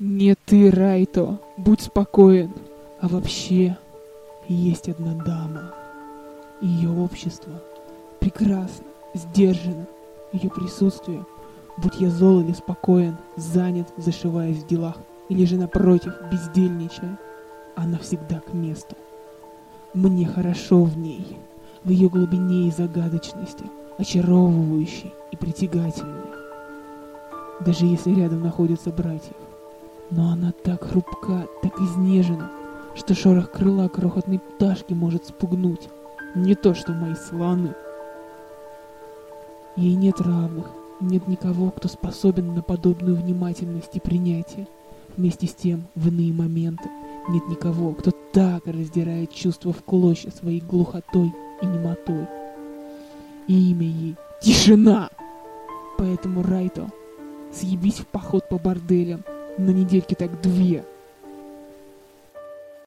Не ты, Райто, будь спокоен. А вообще, есть одна дама. Ее общество прекрасно, сдержанно. Ее присутствие, будь я зол или спокоен, занят, зашиваясь в делах, или же напротив, бездельничая, она всегда к месту. Мне хорошо в ней, в ее глубине и загадочности, очаровывающей и притягательной. Даже если рядом находятся братья. Но она так хрупка, так изнежена, что шорох крыла крохотной пташки может спугнуть. Не то что мои слоны. Ей нет равных, нет никого, кто способен на подобную внимательность и принятие. Вместе с тем, в иные моменты, нет никого, кто так раздирает чувства в клочья своей глухотой и немотой. И имя ей — Тишина! Поэтому, Райто, съебись в поход по борделям, на недельке так 2.